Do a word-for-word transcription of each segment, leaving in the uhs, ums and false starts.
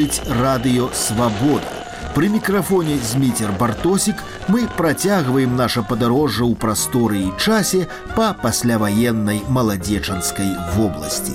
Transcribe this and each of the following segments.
слухаюць радыё «Свабода». Пры мікрафоне Зміцер Бартосік мы працягваем наша падарожжа ў прасторы і часе па пасляваеннай маладзечанскай вобласці.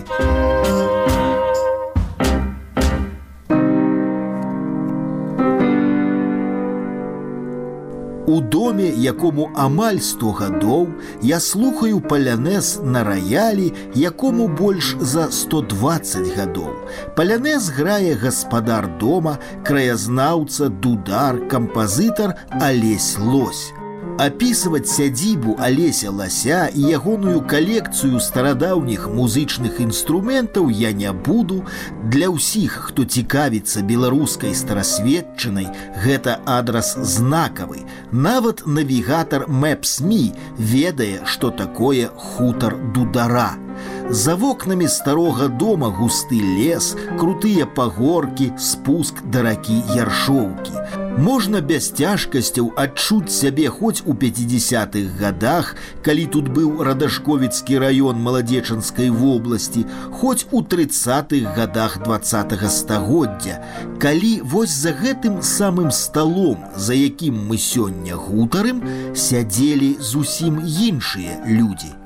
У доме, якому амаль сто гадоў, я слухаю палянез на раялі, якому больш за сто дваццаць гадоў. Палянез грае гаспадар дома, краязнаўца, дудар, кампазітар Алесь Лось. Апісваць сядзібу Алеся Лася і ягоную калекцыю старадаўніх музычных інструментаў я не буду. Для ўсіх, хто цікавіцца беларускай старасветчынай, гэта адрас знакавы. Нават навігатар Мэпс.Ми ведае, што такое хутар дудара. За вокнамі старога дома густы лес, крутыя пагоркі, спуск да ракі Яршоўкі. Можна без цяжкасцяў адчуць сябе хоць у пяцідзясятых гадах, калі тут быў Радашковіцкі раён Маладзечанскай вобласці, хоць у трыццатых гадах дваццатага стагоддзя, калі вось за гэтым самым сталом, за якім мы сёння гутарым, сядзелі зусім іншыя людзі.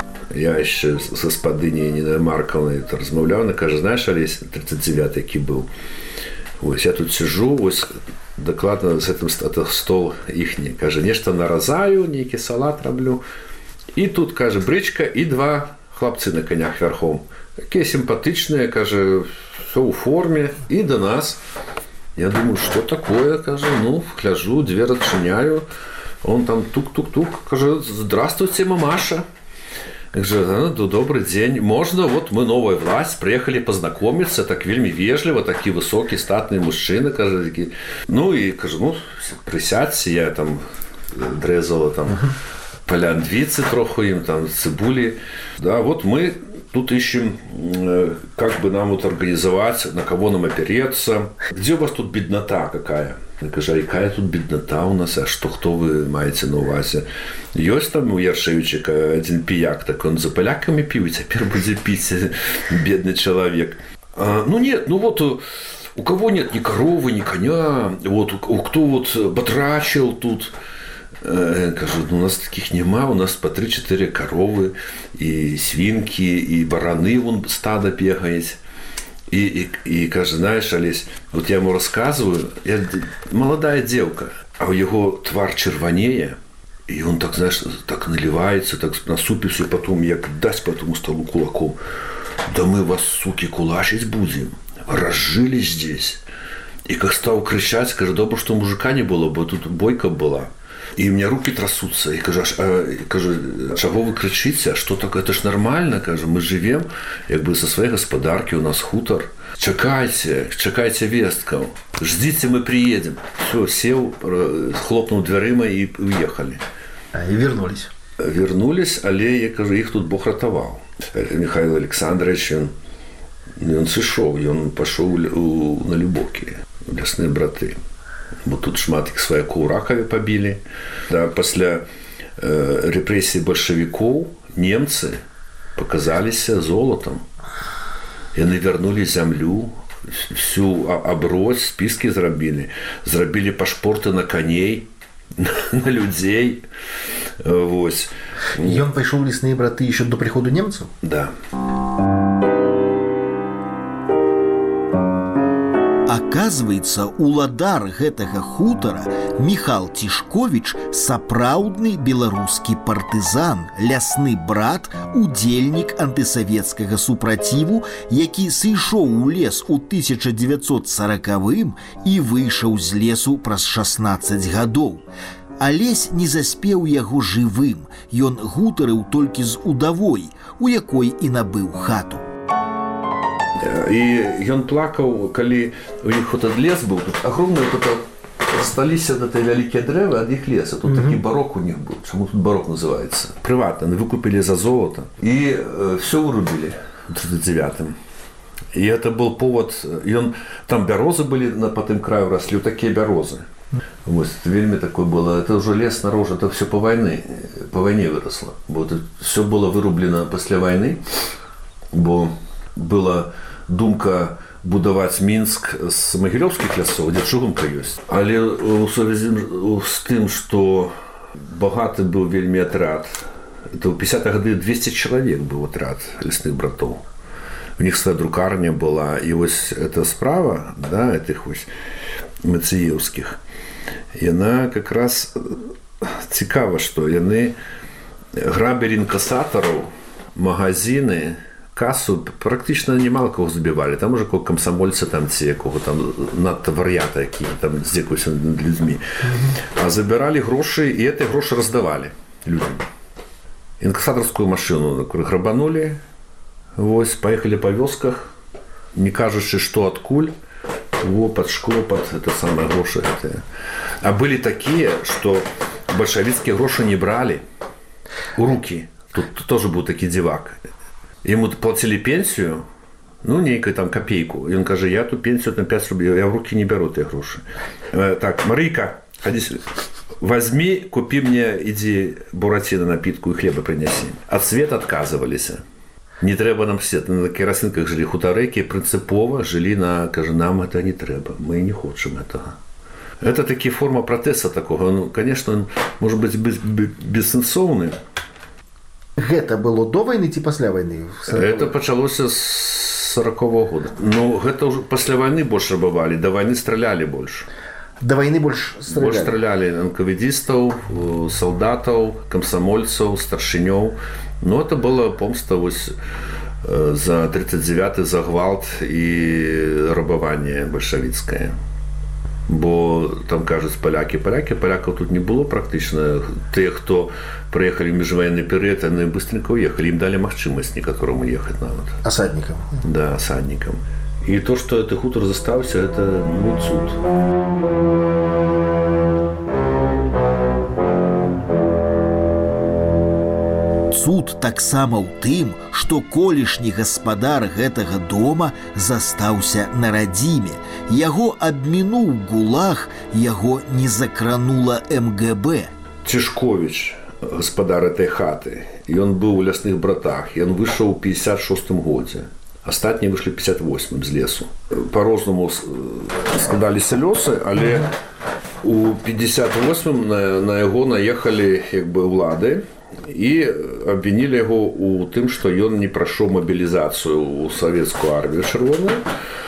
Я еще с гаспадыняй Ніной Маркаўнай размаўляў, она кажа, знаешь, Алесь, тридцать девятый які быў. Вось я тут сижу, вось дакладна з гэтым стол іхні. Кажа, нешта наразаю, нейкі салат раблю. І тут, кажа, брычка і два хлапцы на конях верхом. Такія сімпатычныя, кажа, все ў форме. І до нас. Я думаю, что такое, кажа, ну, гляжу, дверь адчыняю. Он там тук-тук-тук, кажа, здравствуйте, мамаша. Кажа, ну, добрый день. Можно, вот мы новая власть, приехали познакомиться, так вельми вежливо, такие высокие, статные мужчины, кажа, такие. Ну и, кажа, ну, присядьте, я там дрезала там полянвицы троху им, там цибули. Да, вот мы тут ищем, как бы нам вот организовать, на кого нам опереться. Где у вас тут беднота какая? Я кажу, а якая тут беднота у нас, а что, хто вы маете на увазе? Ёсць там у Яршевичика один пияк, так он за поляками пил, и теперь будет пить, бедный человек. А, ну нет, ну вот у кого нет ни коровы, ни коня, вот у, кто вот батрачил тут. Я кажу, ну у нас таких нема, у нас по три-четыре коровы, и свинки, и бараны, вон стадо бегает. И, и, и кажа, знаешь, Олесь, вот я ему рассказываю, я, молодая девка, а у его твар червонее, и он так, знаешь, так наливается, так насупится, и потом я даст по этому столу кулаком. Да мы вас, суки, кулачить будем, разжили здесь. И как стал кричать, скажу, добро, что мужика не было, бы тут бойка была. И у меня руки трясутся. И кажу, а, кажу, чего вы кричите? А что так? Это ж нормально, кажу, мы живем, как бы со своей господарки, у нас хутор. Чекайте, чекайте вестков. Ждите, мы приедем. Все, сел, хлопнул дверима и уехали. А, и вернулись. Вернулись, але, я кажу, их тут Бог ратовал. Михаил Александрович, он, он сышел, и он пошел на Любокі, лесные браты. Бо тут шмат іх сваякоў ракаве пабілі. Да, пасля э, рэпрэсій бальшавікоў немцы паказаліся золатам. Яны вярнулі зямлю, всю абрось, спіскі зрабілі. Зрабілі пашпорты на коней, на людзей. Вось. Ён пайшоў у лесныя браты еще до прыходу немцаў? Да. Аказваецца, уладар гэтага хутара Міхал Цішковіч сапраўдны беларускі партызан, лясны брат, удзельнік антысавецкага супраціву, які сышоў у лес у тысяча дзевяцьсот саракавым і выйшаў з лесу праз шаснаццаць гадоў. Алесь не заспеў яго жывым, ён гутарыў толькі з удавой, у якой і набыў хату. І ён плакаў, калі у іх вот лес быў, тут огромны вот это засталіся гэтыя вялікія дрэвы ад іх леса. Тут mm-hmm. такі барок у них быў. Чаму тут барок называецца? Прыватна, выкупілі за золото. І э, все вырубілі у тридцать девятым. І это был повод, ён там бярозы былі на по тым краю раслі, такія бярозы. Вось, это вельмі такое было, это уже лес наружу, это все по войне, по войне выросло. Бо это все было вырублено пасля войны, бо была думка будаваць Мінск з магілёўскіх лясоў, дзе чыгунка ёсць. Але ў сувязі з тым, што багаты быў вельмі атрад, это ў пятидесятых гады двести чалавек быў атрад лясных братоў. У них свая друкарня была, і вось эта справа, да, этих вось мацыеўскіх, яна как раз цікава, што яны грабілі інкасатараў, магазины, кассу практычна немало кого забівалі. Там уже кого камсамольца, там ці якого там надта вар'ята, які там здзекуюцца над людзьмі. А забіралі грошы, і эти грошы раздавалі людям. Інкасатарскую машину грабанулі, вось, поехали по вёсках, не кажучы, што адкуль, во, под шкло, под это самое грошы. Это. А были такие, что большевицкие грошы не брали у руки. Тут, тут тоже был таки девак. Ему платили пенсию, ну, нейкую там копейку. И он каже, я ту пенсию на пять рублей, я в руки не беру эти гроши. Так, Марийка, ходи сюда. Возьми, купи мне, иди буратино напитку и хлеба принеси. От света отказывались. Не трэба нам свет. На керосинках жили хутареки, принципово жили на, каже, нам это не трэба, мы не хочем этого. Это такие форма протеста такого. Ну, конечно, он может быть бессенсовный. Гэта было до войны ці пасля войны? Это пачалося з сорокового года. Ну, гэта ўжо пасля войны больш рабавалі, до войны стралялі больш. До войны больш стралялі? Больш стралялі энкавідістаў, салдатаў, камсамольцаў, старшынёў. Ну, это была помста вось за тридцать девятый, за гвалт і рабаванне бальшавіцкае. Бо там кажуць палякі, палякі, палякаў тут не было практычна. Тыя, хто прыехалі ў міжваенны перыяд, яны быстренько уехалі, ім далі магчымасць некаторым уехаць нават. Асаднікам. Да, асаднікам. І то, што гэты хутар застаўся, это ну, цуд. Цуд таксама ў тым, што колішні гаспадар гэтага дома застаўся на радзіме. Яго абмінуў гулаг, яго не закранула эм гэ бэ. Цішковіч, гаспадар этой хаты, ён быў у лясных братах, ён выйшаў у пятьдесят шостым годзе. Астатнія выйшлі ў пятьдесят восьмым з лесу. Па-рознаму складаліся лёсы, але у пятьдесят восьмым на, на яго наехалі як бы ўлады, і абвінілі яго ў тым, што ён не прайшоў мабілізацыю ў савецкую армію чырвоную.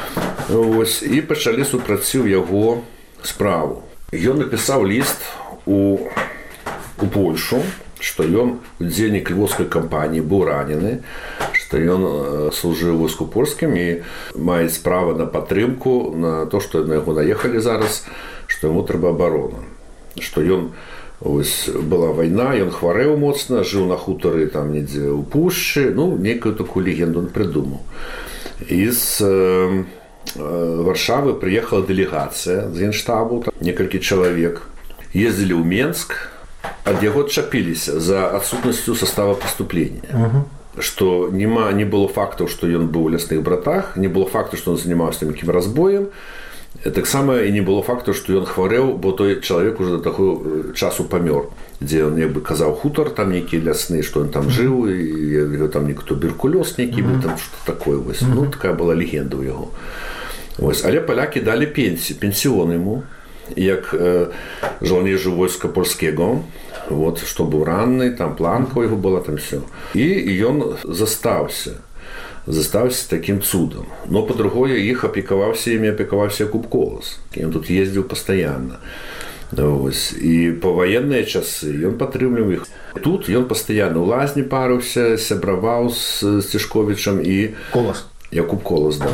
Ось, і пачалі супраціў яго справу. Ён напісаў ліст у, у Польшу, што ён удзельнік львоўскай кампаніі, быў ранены, што ён служыў у войску польскім і мае справа на падтрымку, на то, што на яго наехалі зараз, што яму трэба абарона. Што ён ось была вайна, ён хварэў моцна, жыў на хутары там недзе ў пушчы, ну, нейкую такую легенду он придумаў. І з э, Варшавы прыехала дэлегацыя з генштабу, там некалькі чалавек. Ездзілі ў Менск, ад яго адчапіліся за адсутнасцю состава преступлення. Uh-huh. Што нема, не было фактаў, што ён быў у лясных братах, не было факту, што ён занимаўся нейкім разбоем. Таксама і не было факту, што ён хварэў, бо той чалавек уже да таго часу памёр, дзе ён як бы казаў хутар, там нейкія лясны, што ён там жыў, і там нейкі туберкулёз нейкі быў, там што такое вось. Ну, такая была легенда ў яго. Вось. Але палякі далі пенсію, пенсіон яму, як э, жаўнежу войска польскага, вот, што быў ранны, там планка ў яго была, там все. І ён застаўся. застаўся такім цудам. Но па-другое, іх апекаваўся імі апекаваўся Якуб Колас. Ён тут ездзіў пастаянна. Ось. І па ваенныя часы ён падтрымліваў іх. Тут ён пастаянна ў лазні парыўся, сябраваў з Цішковічам і Колас. Якуб Колас, да.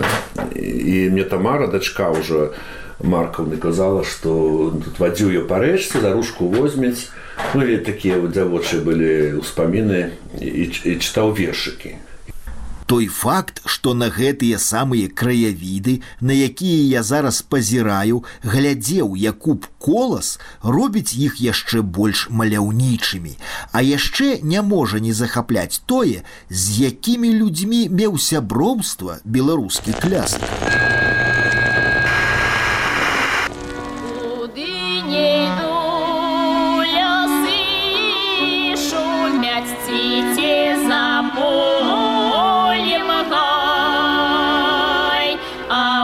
І мне Тамара, дачка ўжо Маркаўны, казала, што тут вадзіў я па рэчцы, за ручку возьмець. Ну і такія вот дзявочыя былі ўспаміны і, і чытаў вершыкі. Той факт, што на гэтыя самыя краявіды, на якія я зараз пазіраю, глядзеў Якуб Колас, робіць іх яшчэ больш маляўнічымі. А яшчэ не можа не захапляць тое, з якімі людзьмі меў сяброўства беларускі клясік. А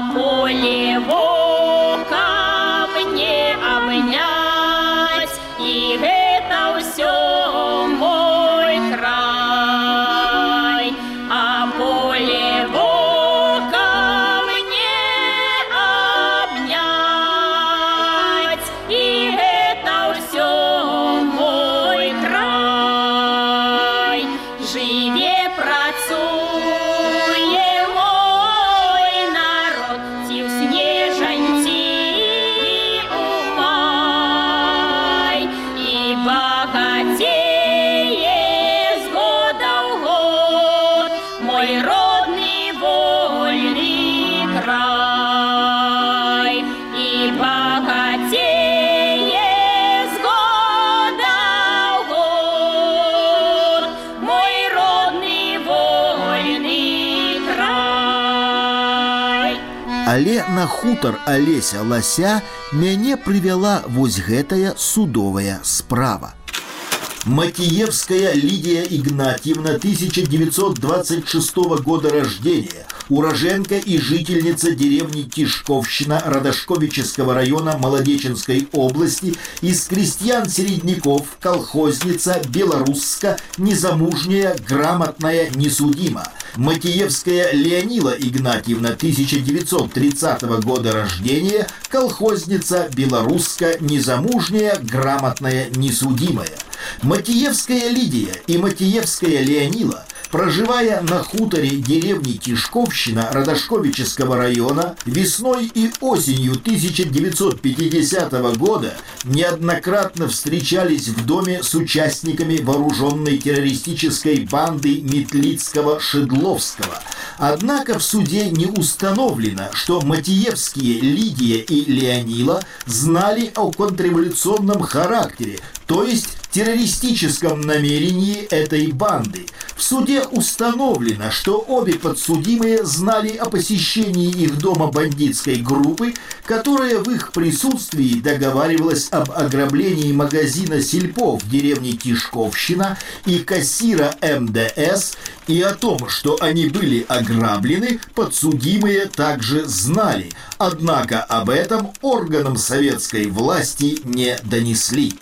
Але на хутар Алеся Лася мяне прывяла вось гэтая судовая справа. Матиевская Лидия Игнатьевна, тысяча девятьсот двадцать шестого года рождения, уроженка и жительница деревни Тишковщина Радошковического района Молодеченской области, из крестьян-середняков, колхозница, белорусска, незамужняя, грамотная, несудима. Матиевская Леонила Игнатьевна, тысяча девятьсот тридцатого года рождения, колхозница, белорусска, незамужняя, грамотная, несудимая. Матиевская Лидия и Матиевская Леонила, проживая на хуторе деревни Тишковщина Радошковического района, весной и осенью тысяча девятьсот пятидесятого года неоднократно встречались в доме с участниками вооруженной террористической банды Метлицкого-Шедловского. Однако в суде не установлено, что Матиевские Лидия и Леонила знали о контрреволюционном характере, то есть террористическом намерении этой банды. В суде установлено, что обе подсудимые знали о посещении их дома бандитской группы, которая в их присутствии договаривалась об ограблении магазина «Сельпо» в деревне Тишковщина и кассира эм дэ эс, и о том, что они были ограблены, подсудимые также знали, однако об этом органам советской власти не донесли.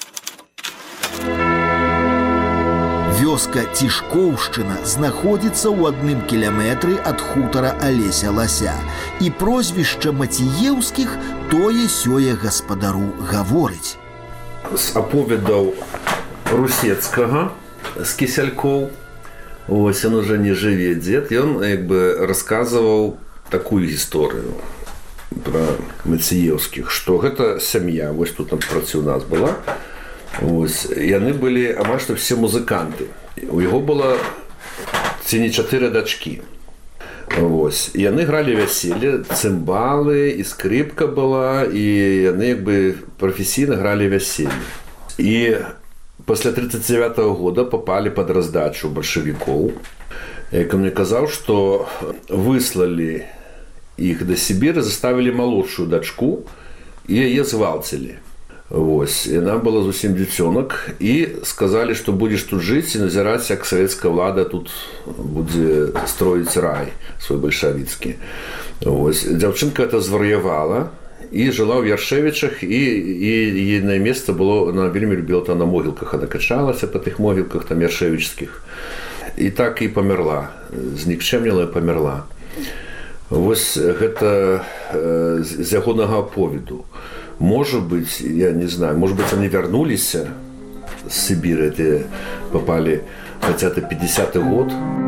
Вёска Тишкоўшчына знаходзіцца ў адным кіляметры ад хутара Алеся Лася, і прозвішча Матіеўскіх тое-сёе гаспадару гаворыць. З аповедаў Русецкага з Кісялькоў, ось ён уже не жыве дзед, ён як бы расказваў такую гісторыю пра Матіеўскіх, што гэта сям'я, вось тут напроці у нас была. Ось, яны былі амаль што все музыканты. У яго было ці не чатыры дачкі. Ось, яны гралі вяселле, цымбалы, і скрипка была, і яны як бы прафесійна гралі вяселле. І пасля тридцать девятого года попалі пад раздачу бальшавікоў. Як он мне казаў, што выслалі іх да Сібіры, заставілі малодшую дачку і яе згвалцілі. Вось, яна была зусім дзіцёнак, і сказалі, што будзеш тут жыць і назіраць, як савецкая ўлада тут будзе строіць рай свой бальшавіцкі. Вось, дзяўчынка это звар'явала і жыла ў Яршевічах, і, і ейнае месца было, она вельмі любіла там на могілках, она качалася па тых могілках там яршевічскіх, і так і памерла, знікчэмніла і памерла. Вось гэта э, з ягонага аповеду. Может быть, я не знаю, может быть, они вернулись с Сибири, это попали хотя это пятидесятый год.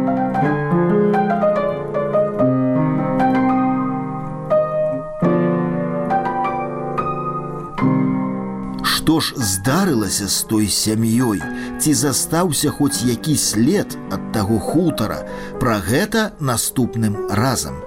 Што ж здарылася з той сям'ёй? Ці застаўся хоць які след ад таго хутара? Пра гэта наступным разам.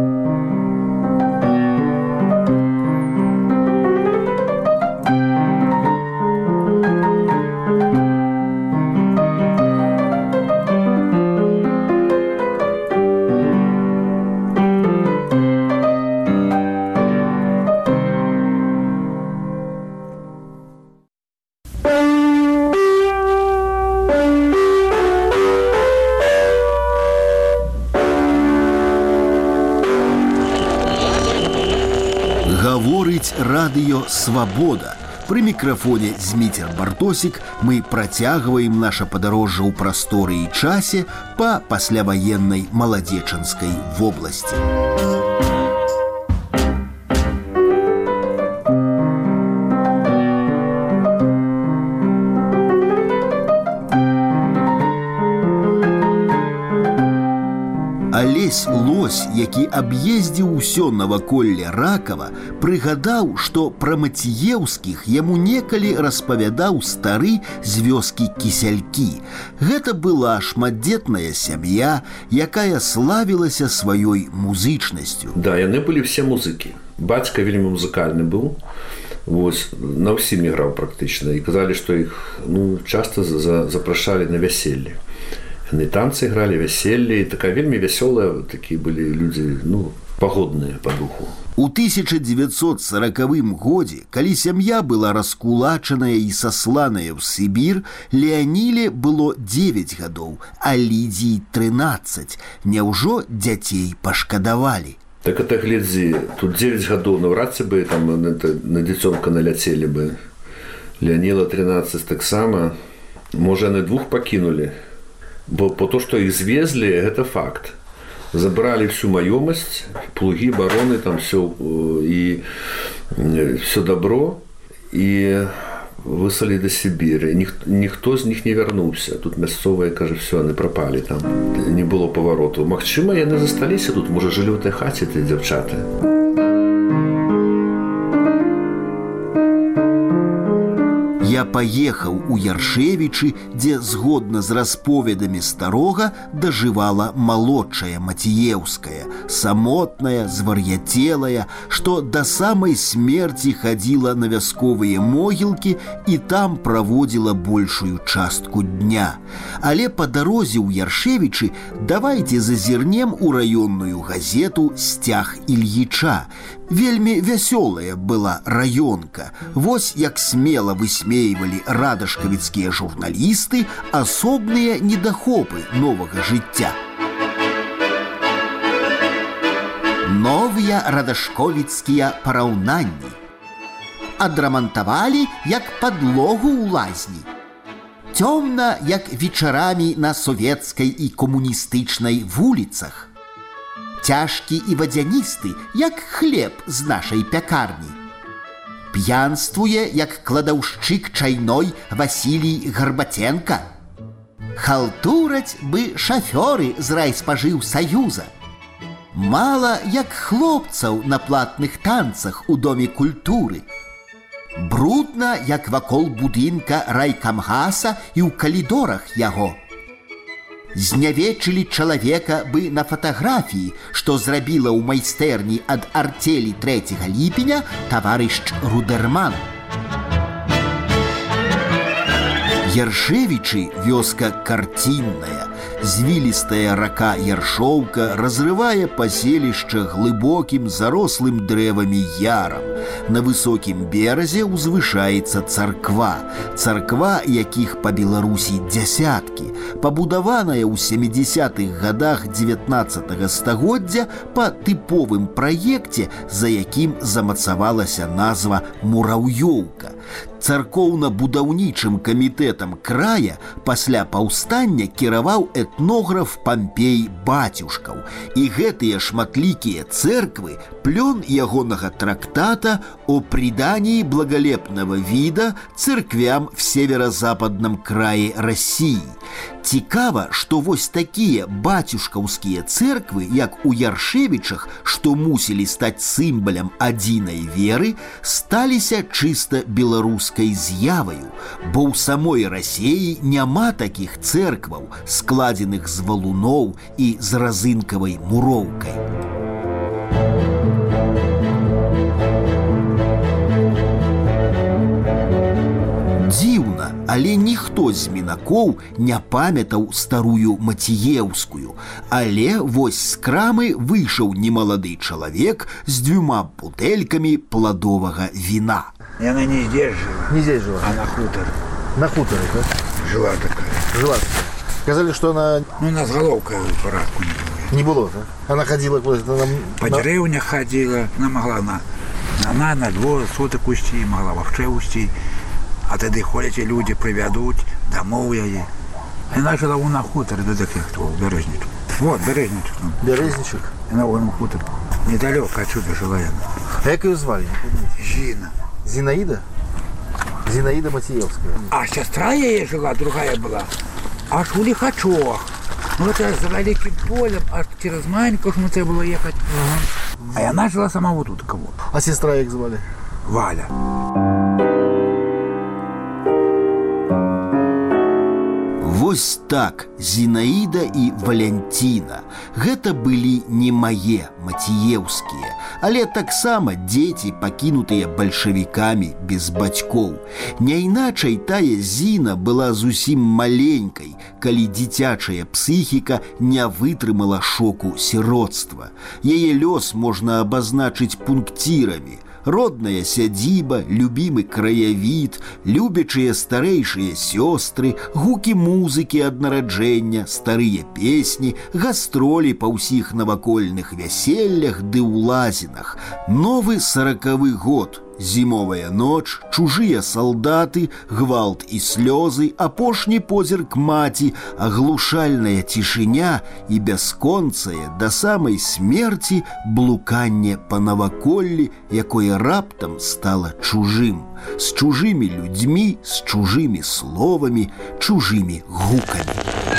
Гаворыць радыё «Свабода». Пры мікрафоне Зміцер Бартосік мы працягваем наша падарожжа ў прасторы і часе па пасляваеннай Маладзечанскай вобласці. Алесь Лось, які аб'ездзіў усё наваколле Ракава, прыгадаў, што пра Матіеўскіх яму некалі распавядаў стары з вёскі Кісялькі. Гэта была шматдзетная сям'я, якая славілася сваёй музычнасцю. Да, яны былі все музыкі. Бацька вельмі музыкальны быў. Вось, на ўсім іграў практычна. І казалі, што іх ну, часта за, запрашалі на вяселле. Яны танцы играли, вяселле, і такая вельмі вясёлая, такія былі людзі, ну, пагодныя па духу. У тысяча девятьсот сороковым годзе, калі сям'я была раскулачаная і сасланая ў Сібір, Леаніле было девять гадоў, а Лідзіі трынаццаць. Няўжо дзяцей пашкадавалі? Так это глядзі, тут девять гадоў наўрад ці бы там на, на дзіцёнка наляцелі бы. Леаніла трынаццаць таксама. Можа, яны двух пакінулі. Бо по то, што іх звезлі, гэта факт. Забрали всю маёмасць, плугі, бароны, там все і все добро, і выслалі да Сібіры. Ніх, ніхто з них не вярнуўся. Тут мясцовыя, кажа, все, яны прапалі там. Не было павароту. Магчыма, яны засталіся тут, можа, жылі ў той хаце ті дзяўчаты. Я паехаў у Яршевічы, дзе, згодна з расповедамі старога, дажывала малодшая Мацееўская, самотная, звар'яцелая, што да самай смерці хадзіла на вясковыя могілкі і там праводзіла большую частку дня. Але па дарозе ў Яршевічы давайце зазірнем у раённую газету «Сцяг Ільіча». Вельмі вясёлая была раёнка. Вось як смела высмейвалі радашкавіцкія журналісты асобныя недахопы новага жыцця. Новыя радашковіцкія параўнанні. Адрамантавалі як падлогу ў лазні. Цёмна, як вечарамі на савецкай і камуністычнай вуліцах. Цяжкі і вадзяністы, як хлеб з нашай пякарні. П'янствуе, як кладаўшчык чайной Васілій Гарбаценка. Халтураць бы шафёры з райспажыўсаюза. Мала, як хлопцаў на платных танцах у Доме культуры. Брудна, як вакол будынка райкамгаса і ў калідорах яго. Знявечылі чалавека бы на фатаграфіі, што зрабіла ў майстэрні ад арцелі трэцяга ліпеня таварыш Рудэрман. Яршевічы – вёска карцінная. Звілістая рака Яршоўка разрывае паселішча глыбокім зарослым дрэвамі ярам. На высокім беразе ўзвышаецца царква. Царква, якіх па Беларусі дзясяткі. Пабудаваная ў сямідзесятых гадах дзевятнаццатага стагоддзя па тыповым праекце, за якім замацавалася назва «Мураўёўка». Царкоўна-будаўнічым камітэтам края пасля паўстання кіраваў этнограф Пампей Батюшкаў. І гэтыя шматлікія цэрквы – плён ягонага трактата о придании благолепного вида церквям в северо-западном крае России. Цікава, што вось такія бацюшкаўскія цэрквы, як у Яршевічах, што мусілі стаць сімвалам адзінай веры, сталіся чыста беларускай з'яваю, бо ў самой Расеі няма такіх цэркваў, складзеных з валуноў і з разынкавай муроўкай. Дзіўна, але ніхто з мінакоў не памятаў старую Мацееўскую. Але вось з крамы выйшаў немалады чалавек з дзвюма бутэлькамі пладовага віна. Яна не здесь жила. Не здесь жила? А на хуторе. На хуторе, да? Жила такая. Жила такая. Сказали, что она... Ну, у нас головка в порядку не было. Не было, да? Она ходила куда-то... На... По деревнях ходила. Она могла на... Она на двор суток усти, могла вообще усти. А тоді ходять люди, приведуть, домов її. Вона жила у на хуторі, до таких, хто, Березничок. Вот, Березничок. Березничок? На вольному хуторі. Недалеко отсюда жила я. А як її звали? Зина. Зинаида? Зинаида Мацеевская. А сестра її жила, другая була, аж у Лихачах. Ну, это за великим полем, аж через Маньку, ну, це було їхати. Угу. А вона жила сама вот тут, кого. А сестра як звали? Валя. Вось так, Зінаіда і Валянціна. Гэта былі не мае мацееўскія, але таксама дзеці, пакінутыя бальшавікамі без бацькоў. Няйначай тая Зіна была зусім маленькай, калі дзіцячая псіхіка не вытрымала шоку сіроцтва. Яе лёс можна абазначыць пункцірамі. Родная сядзіба, любімы краявід, любячыя старэйшыя сёстры, гукі музыкі ад нараджэння, старыя песні, гастролі па ўсіх навакольных вяселлях ды ў лазінах. Новы саракавы год, зімовая ноч, чужыя салдаты, гвалт і слёзы, апошні позірк маці, аглушальная цішыня і бясконцае да самай смерці блуканне па наваколлі, якое раптам стала чужым, з чужымі людзьмі, з чужымі словамі, чужымі гукамі.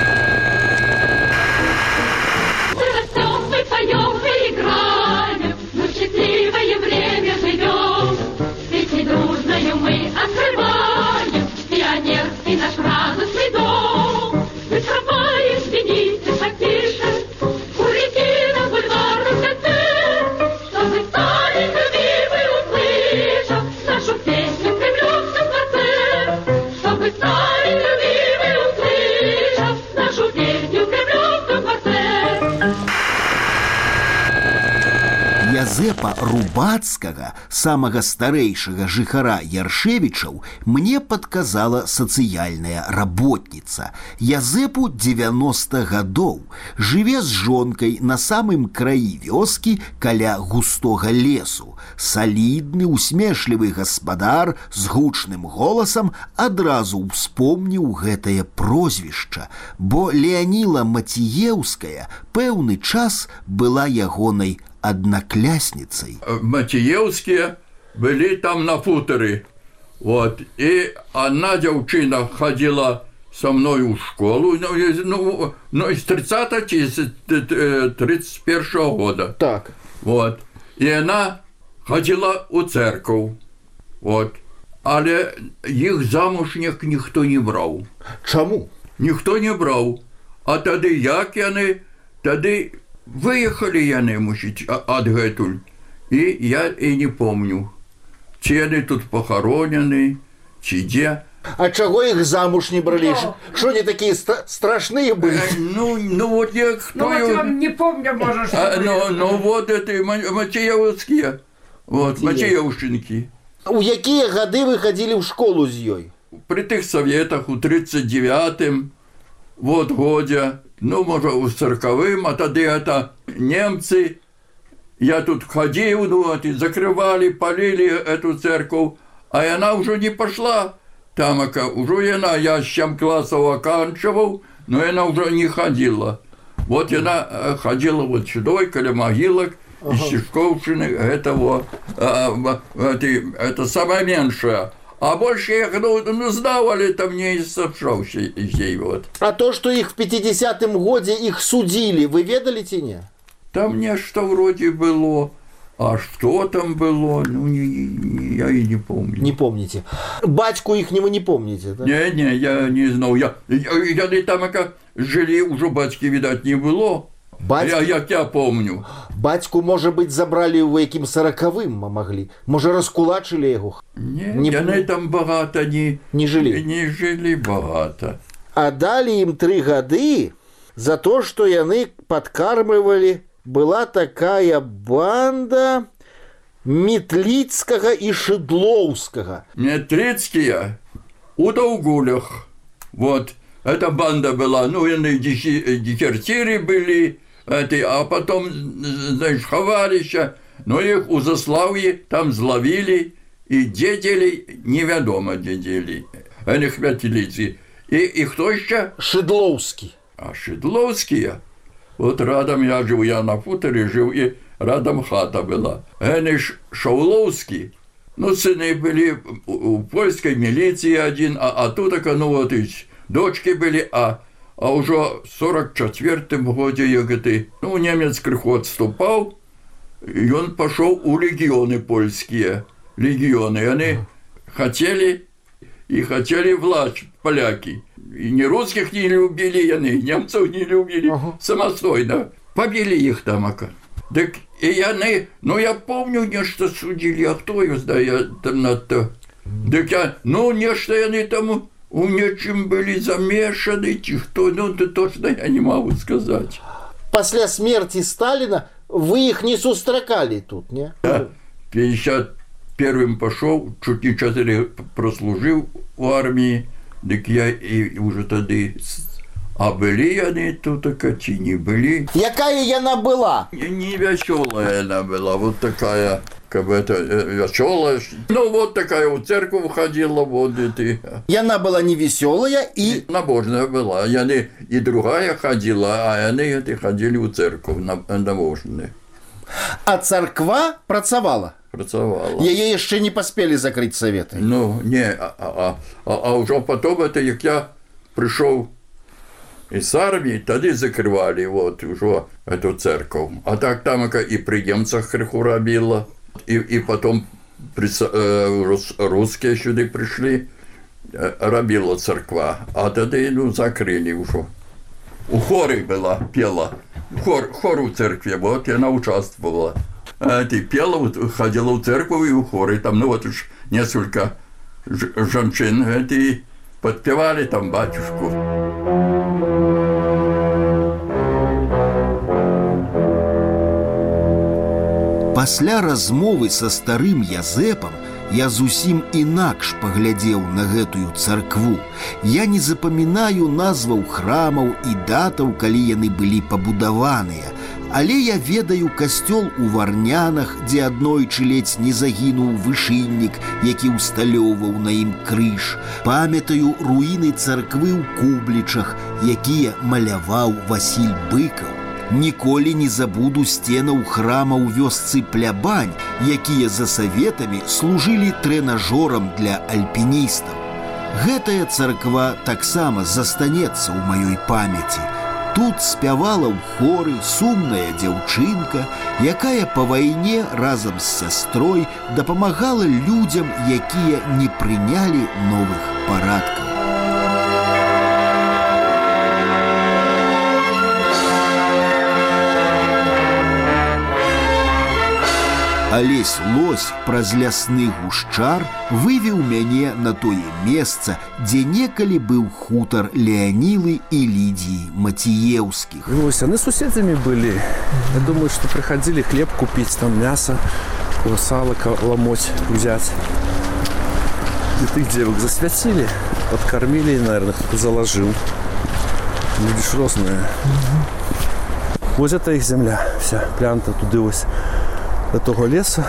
Язэпа Рубацкага, самага старэйшага жыхара Яршевічаў, мне падказала сацыяльная работніца. Язэпу дзевяноста гадоў, жыве з жонкай на самым краі вёскі каля густога лесу. Салідны, усмешлівы гаспадар з гучным голасам адразу ўспомніў гэтае прозвішча, бо Леаніла Мацееўская пэўны час была ягонай одноклясницей. Мацееўские были там на футоре. Вот. И одна девчина ходила со мной в школу, ну, ну из тридцатого, тридцать первого года. Так. Вот. И она ходила у церковь. Вот. Але их замуж никто не брал. Чему? Никто не брал. А тогда як яны, тогда выехали яны, мусить, адгэтуль. И я и не помню, чи яны тут похоронены, чи где. А чего их замуж не брали? Что они такие ст- страшные были? Э, ну, ну вот я кто... Ну вот я не помню, может, что а, ну, ну вот это Мацеевские, вот, Мацеевщинки. У якія гады вы ходили в школу з ёй? При тых советах у тридцать девятым вот годе, ну, может, у сороковым, а тогда это немцы. Я тут ходил, ну, вот, и закрывали, полили эту церковь, а она уже не пошла. Там уже она, я с чем классов оканчивал, но она уже не ходила. Вот она ходила вот сюда, коля могилок, ага. Из Сишковщины, это вот, а, это, это самое меньшее. А больше я, ну, ну сдавали там не из совшавшей вот. А то, что их в пятидесятом годе их судили, вы ведали не? Там нечто вроде было. А что там было, ну, не, не, я и не помню. Не помните. Батьку их не помните, да? Не, не, я не знал. Я, я, я там, как жили, уже батьки, видать, не было. Батьки... Я, як я помню. Батьку, может быть, забрали у яким сороковым могли. Может, раскулачили его? Не, не яны там богато не... Не жили? Не жили богато. А дали им три годы за то, что яны подкармливали. Была такая банда Метлицкого и Шедлоуского. Метлицкие у Долгулях. Вот. Эта банда была. Ну, они дезертиры были. Это, а потом, знаешь, ховалища. Но их у Заславья там зловили. И дедели, неведомо дедели. Они Метлицы. И, и кто еще? Шедлоуский. А Шедлоуские? Вот рядом я жил, я на хуторе жил, и рядом хата была. Они Шауловские, ну, сыны были у польской милиции один, а, а тут, ну, вот, и дочки были, а, а уже в сорок четвертом году, я говорю, ну, немец крыху отступал, и он пошел у легионы польские, легионы, и они хотели, и хотели власть, поляки. не русских не любили, яны немцаў не любили, ага. Самастойна. Побили іх там, ака. Дык і яны, ну я помню, нешта судзілі, а хто іх здае там надто. Дык я, ну нешта яны там у нечым былі замешаны, ці хто, ну то точно я не могу сказаць. Пасля смерти Сталина вы их не сустракали тут, не? Да, пятьдесят первым пошел, чуть не четыре прослужил в армии, так я и уже тогда... А были они тут, ці не были. Якая яна была? Не, не веселая она была, вот такая, как бы это, веселая. Ну, вот такая в церковь ходила, вот это. Яна была не веселая и... Набожная была. Яны и другая ходила, а они это ходили в церковь, набожные. А церква працавала? Працавала. Яе яшчэ не паспелі закрыць советы. Ну, не, а, а, а, а уже потом это, як я пришел из армии, тогда закрывали вот уже эту церковь. А так там и при немцах криху робила, и, и потом при, э, русские сюда пришли, э, робила церква, а тогда ну, закрыли уже. У хоры была, пела. Хор, хор у церкви, вот, и она участвовала. А ты пела, вот, ходила в церковь и у хоры, там, ну вот уж несколько ж- женщин, эти подпевали там батюшку. Пасля размовы са старым Язэпам я зусім інакш паглядзеў на гэтую царкву. Я не запамінаю назваў храмаў і датаў, калі яны былі пабудаваныя. Але я ведаю касцёл у Варнянах, дзе аднойчы ледзь не загінуў вышыннік, які ўсталёўваў на ім крыж. Памятаю руіны царквы ў Кублічах, якія маляваў Васіль Быкаў. Ніколі не забуду сценаў храма ў вёсцы Плябань, якія за саветамі служылі трэнажорам для альпіністаў. Гэтая царква таксама застанецца ў маёй памяці. Тут спявала ў хоры сумная дзяўчынка, якая па вайне разам з сястрой дапамагала людзям, якія не прынялі новых парадкаў. Алесь Лось праз лясны гушчар вывеў мяне на тое месца, дзе некалі быў хутар Леонилы и Лидии Матиевских. Лось, они соседями были. Я думаю, что приходили хлеб купить, там мясо, сало ломоть взять. И этих девок засвятили, подкормили, наверное, кто-то заложил. Люди ж розные. Mm-hmm. Вот это их земля вся, плянта тудылась. До того леса.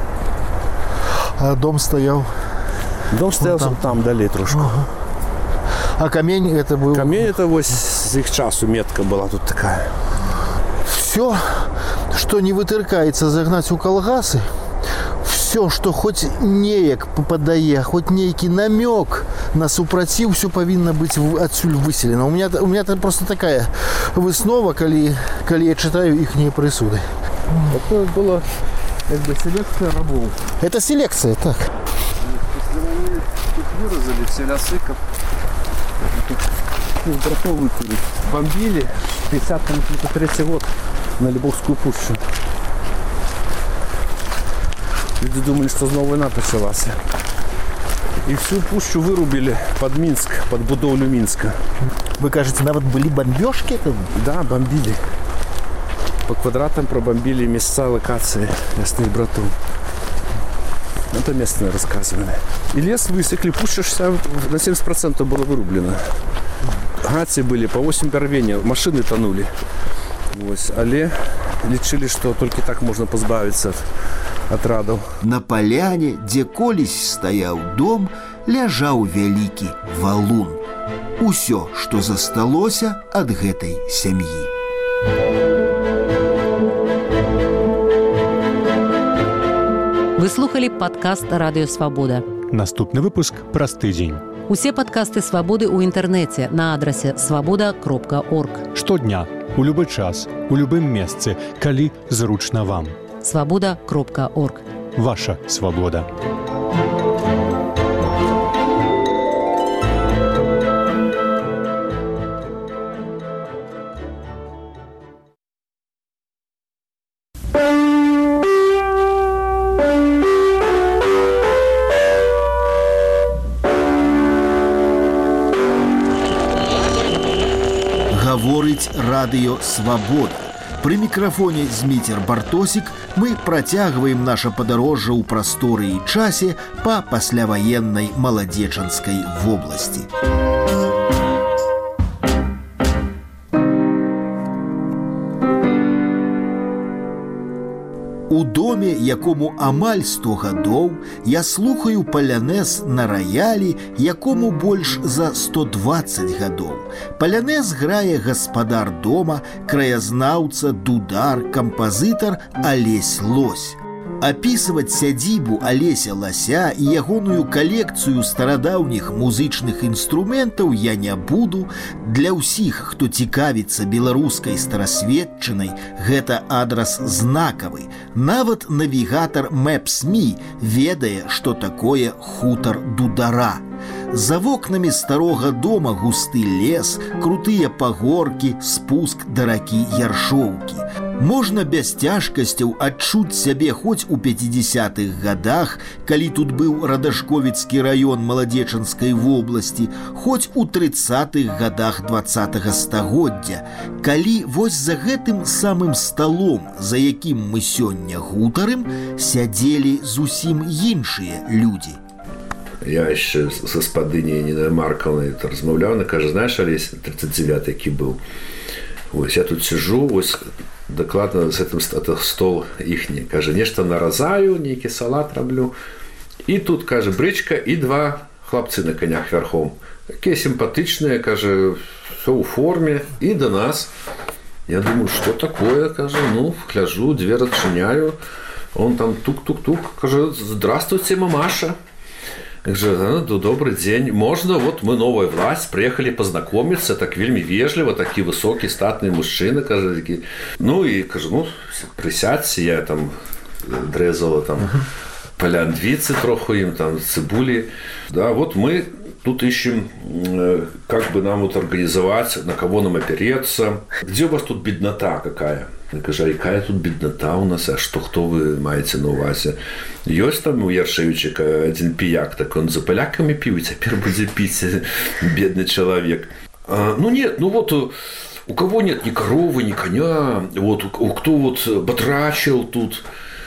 А дом стоял? Дом стоял там, там дали трошку. Ага. А камень это был? Камень это вот с их часу метка была тут такая. Все, что не вытыркается, загнать у колгасы, все, что хоть неяк попадае, хоть некий намек на супротив, все повинно быть отсюда выселено. У меня, у меня это просто такая выснова, коли, коли я читаю их присуды. Это была как бы селекция рабов. Это селекция, так. После войны тут вырезали все лясы, как ну, братов выкурили. Бомбили в пятьдесят третий год на Львовскую пущу. Люди думали, что снова война началась. И всю пущу вырубили под Минск, под будовлю Минска. Вы кажете, навод были бомбежки? Да, бомбили. По квадратам пробомбили места локации местных братов. Это местные рассказывали. И лес высекли, пуща шестьдесят, на семьдесят процентов было вырублено. Гати были по восемь горвений, машины тонули. Вот. Але лечили, что только так можно позбавиться от, от радов. На поляне, где колись стоял дом, ляжаў вялікі валун. Усё, што засталося ад гэтай сям'і. Вы слухали падкаст Радыё Свабода. Наступны выпуск праз тыдзень. Усе падкасты Свабоды ў інтэрнэце на адрасе свабода кропка орг. Штодня, у любы час, у любым месцы, калі зручна вам. свабода кропка орг. Ваша свабода. гаворыць радыё «Свабода». Пры мікрафоне Зміцер Бартосік мы працягваем наша падарожжа ў прасторы і часе па пасляваеннай маладзечанскай вобласці. У доме, якому амаль сто гадоў, я слухаю палянез на раялі, якому больш за сто дваццаць гадоў. Палянез грае гаспадар дома, краязнаўца, дудар, кампазітар Алесь Лось. Апісваць сядзібу Алеся Лася і ягоную калекцыю старадаўніх музычных інструментаў я не буду. Для ўсіх, хто цікавіцца беларускай старасветчынай, гэта адрас знакавы. Нават навігатар Мэпс точка ми ведае, што такое хутар дудара. За вокнамі старога дома густы лес, крутыя пагоркі, спуск да ракі Яршоўкі. Можна без цяжкасцяў адчуць сябе хоць у пяцідзясятых гадах, калі тут быў Радашковіцкі раён Маладзечанскай вобласці, хоць у трыццатых гадах дваццатага стагоддзя, калі вось за гэтым самым сталом, за якім мы сёння гутарым, сядзелі зусім іншыя людзі. Я еще с гаспадыняй Ніной Маркаўнай размаўляў, она кажа, знаешь, Алесь, тридцать девятый, які быў. Вось я тут сижу, вось дакладна з гэтым стол іхні. Кажа, нешта наразаю, нейкі салат раблю. І тут, кажа, брычка і два хлапцы на конях верхом. Такія сімпатычныя, кажа, все ў форме. І до нас. Я думаю, что такое, кажа, ну, гляжу, дверь адчыняю. Он там тук-тук-тук, кажа, здравствуйте, мамаша. Кажа, ну, добрый день. Можно, вот мы новая власть, приехали познакомиться, так вельми вежливо, такие высокие, статные мужчины, кажа, такие. Ну, и, кажа, ну, присядьте, я там дрезала там палянвицы троху им, там, цибули. Да, вот мы тут ищем, как бы нам вот организовать, на кого нам опереться. Где у вас тут беднота какая? Я кажу, а якая тут беднота у нас, а что, кто вы маете на увазе? Есть там у Яршевичика один пияк, так он за поляками пил, и теперь будет пить, бедный человек. А, ну нет, ну вот у кого нет ни коровы, ни коня, вот у, у кто вот батрачил тут.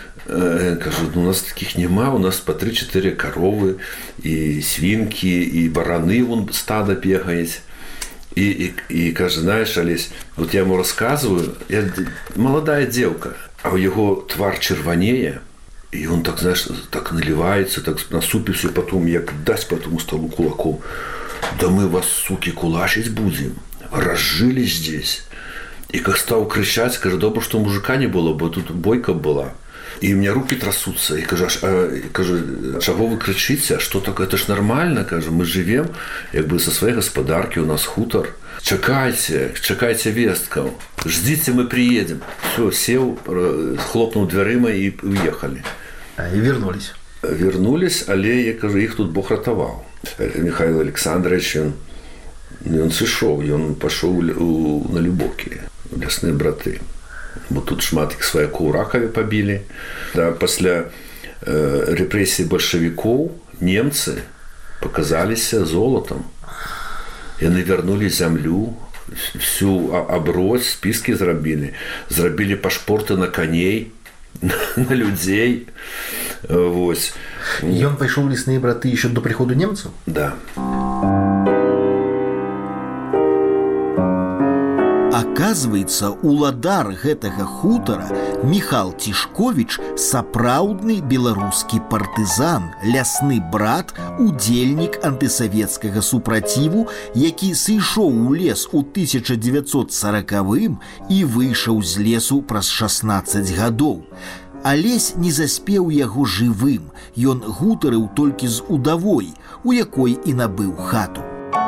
Я кажу, ну у нас таких нема, у нас по три-четыре коровы, и свинки, и бараны, вон стадо бегает. И, и, и, кажется, знаешь, Олесь, вот я ему рассказываю, я, молодая девка, а у его твар червонее, и он так, знаешь, так наливается, так насупится, потом я даст по этому столу кулаком. Да мы вас, суки, кулачить будем, разжили здесь. И как стал кричать, скажу, добро, что мужика не было, бы тут бойка была. И у меня руки трясутся. И кажу, а, кажу, чего вы кричите? А что такое? Это ж нормально, кажу, мы живем, как бы со своей господарки, у нас хутор. Чекайте, чекайте вестков. Ждите, мы приедем. Все, сел, хлопнул дверима и уехали. А, и вернулись. Вернулись, але, я кажу, их тут Бог ратовал. Михаил Александрович, он, он сышел, и он пошел на Любокі, в лясные браты. Бо тут шмат іх сваякоў ракаве пабілі. Да, пасля э, рэпрэсій бальшавікоў немцы паказаліся золатам. Яны вярнулі зямлю, всю аброць, спіскі зрабілі. Зрабілі пашпорты на коней, на людзей. Вось. Ён пайшоў у лесныя браты еще до прыходу немцаў? Да. Аказваецца, уладар гэтага хутара Міхал Цішковіч сапраўдны беларускі партызан, лясны брат, удзельнік антысавецкага супраціву, які сышоў у лес у тысяча дзевяцьсот саракавым і выйшаў з лесу праз шаснаццаць гадоў. Алесь не заспеў яго жывым, ён гутарыў толькі з удавой, у якой і набыў хату.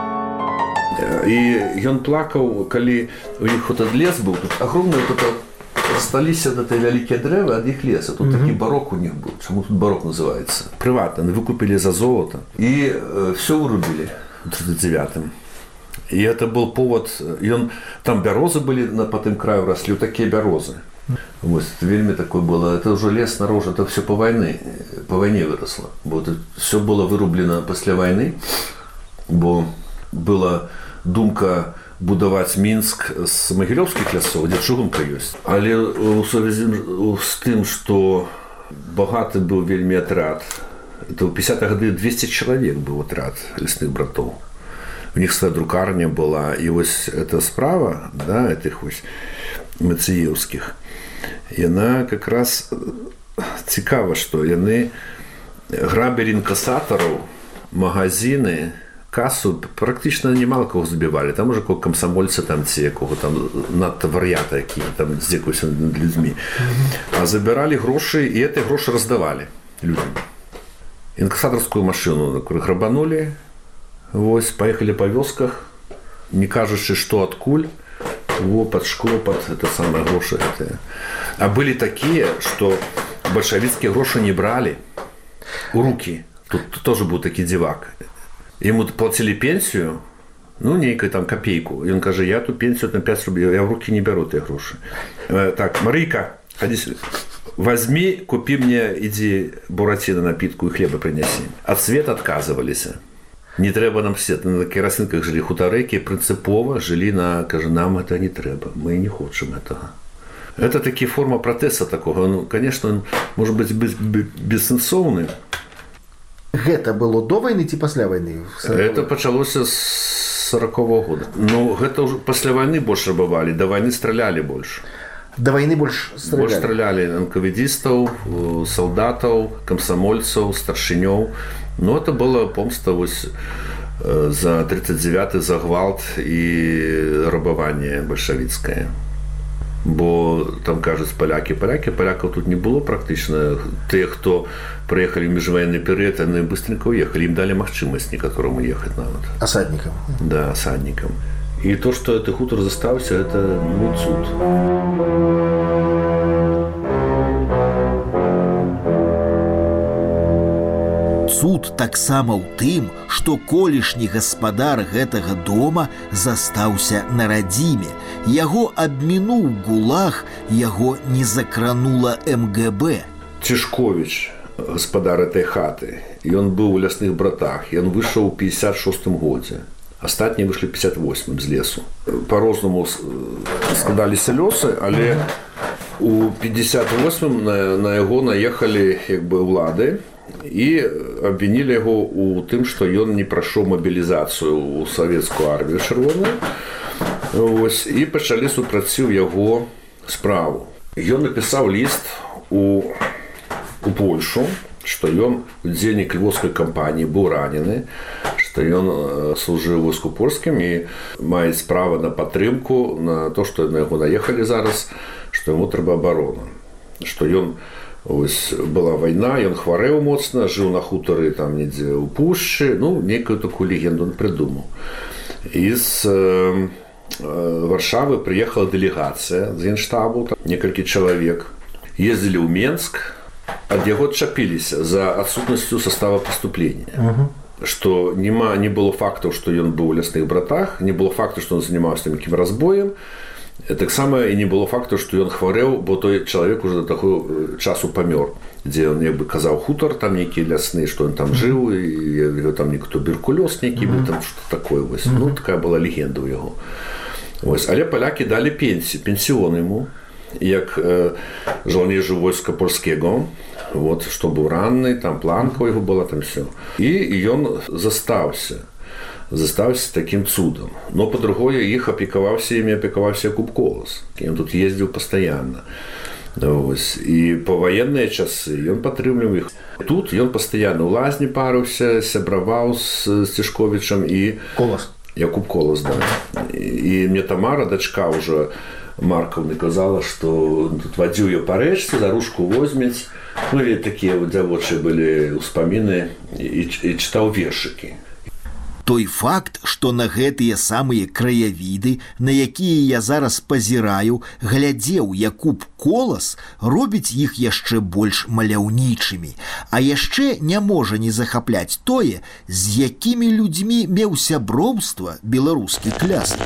И он плакал, коли у них вот этот лес был, тут огромные тут остались от этой великие древа, от их леса. Тут mm-hmm. такой барок у них был. Почему тут барок называется? Приватно. Они выкупили за золото. И э, все вырубили в тридцать девятом. И это был повод. И он, там березы были, на, по тем краю росли, вот такие березы. Вот, это вельми такое было. Это уже лес снаружи, это все по войне, по войне выросло. Вот, все было вырублено после войны. Бо была думка будаваць Мінск з магілёўскіх лясоў, дзе чыгунка ёсць. Але у сувязі з тым, што багаты быў вельмі атрад, это ў пятидесятых гады двести чалавек быў атрад лясных братоў. У них свая друкарня была, і вось эта справа, да, этих вось мацыеўскіх, яна как раз цікава, што яны грабілі інкасатараў, магазины, кассу практычна немало кого забівалі. Там уже кого камсамольца там ці якого там надта вар'ята, які там здзекуюцца над людзьмі. А забіралі грошы, і эти грошы раздавалі людям. Інкасатарскую машыну грабанулі, вось, паехалі па вёсках, не кажучы, што адкуль, во, пад шкло, пад это самае грошы гэтыя. А былі такія, што бальшавіцкія грошы не бралі у рукі. Тут, тут тоже быў такі дзівак. Ему плацілі пенсію, ну, нейкую там копейку. І ён кажа, я ту пенсію на пять рублей, я в рукі не беру тыя грошы. Э, так, Марыйка, ходи сюда. Возьми, купи мне, иди буратино напитку и хлеба принеси. От света отказывались. Не треба нам свет. На керосинках жили хутареки, принципово жили на, каже, нам это не треба, мы не хочем этого. Это такие форма протеста такого. Ну, конечно, он может быть бессенсовный. Это было до войны ці пасля войны? Это пачалося з сорокового года. Ну, гэта уже пасля войны больше бывали, до войны стреляли больше. До войны больше стреляли? Больше стреляли энкаведистов, солдатов, комсомольцев, старшинёв. Но это была помста вось за тридцать девятый, за гвалт и рабование большевицкое. Бо там кажуць палякі, палякі, палякаў тут не было практычна. Тыя, хто прыехалі ў міжваенны перыяд, яны быстренько уехалі, ім далі магчымасць некаторым уехаць нават. Асаднікам. Да, асаднікам. І то, што гэты хутар застаўся, это ну, цуд. Цуд таксама ў тым, што колішні гаспадар гэтага дома застаўся на радзіме. Яго абмінуў гулаг, яго не закранула эм гэ бэ. Цішковіч, гаспадар этой хаты, ён быў у лясных братах, ён выйшаў у пятьдесят шостым годзе. Астатнія выйшлі ў пятьдесят восьмым з лесу. Па-рознаму складаліся лёсы, але у пятьдесят восьмым на, на яго наехалі як бы ўлады і абвінілі яго ў тым, што ён не прайшоў мабілізацыю ў савецкую армію чырвоную. Ось, і пачалі супраціў яго справу. Ён напісаў ліст у, у Польшу, што ён удзельнік львоўскай кампаніі, быў ранены, што ён служыў у войску польскім і мае справа на падтрымку, на то, што на яго наехалі зараз, што яму трэба абарона. Што ён ось была вайна, ён хварэў моцна, жыў на хутары там недзе ў пушчы, ну, нейкую такую легенду он придумаў. І з э, Варшавы прыехала дэлегацыя з генштабу, там некалькі чалавек. Ездзілі ў Менск, ад яго адчапіліся за адсутнасцю состава преступлення. Uh-huh. Што нема, не было фактаў, што ён быў у лясных братах, не было факту, што ён занимаўся нейкім разбоем. Таксама і не было факту, што ён хварэў, бо той чалавек уже да таго часу памёр, дзе ён як бы казаў хутар, там нейкі лясны, што ён там жыў, і там нейкі туберкулёз нейкі, mm-hmm. там што такое вось. Mm-hmm. Ну, такая была легенда ў яго. Вось. Але палякі далі пенсію, пенсіон яму, як э, жаўнежу войска польскага, вот, што быў ранны, там планка ў яго была, там все. І ён застаўся. застаўся таким цудам. Но по-другое іх апекаваўся імі апекаваўся Якуб Колас. Ён тут ездзіў пастаянна. Ось. І па ваенныя часы ён падтрымліваў іх. Тут ён пастаянна ў лазні парыўся, сябраваў з Цішковічам і Колас. Якуб Колас, да. І мне Тамара, дачка ўжо Маркаўны, казала, што тут вадзіў ее па рэчцы, за ручку возьмець. Ну і такія вот дзявочыя былі ўспаміны і, і чытаў вершыкі. Той факт, што на гэтыя самыя краявіды, на якія я зараз пазіраю, глядзеў Якуб Колас, робіць іх яшчэ больш маляўнічымі. А яшчэ не можа не захапляць тое, з якімі людзьмі меў сяброўства беларускі клясік.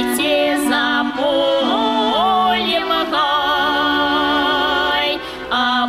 А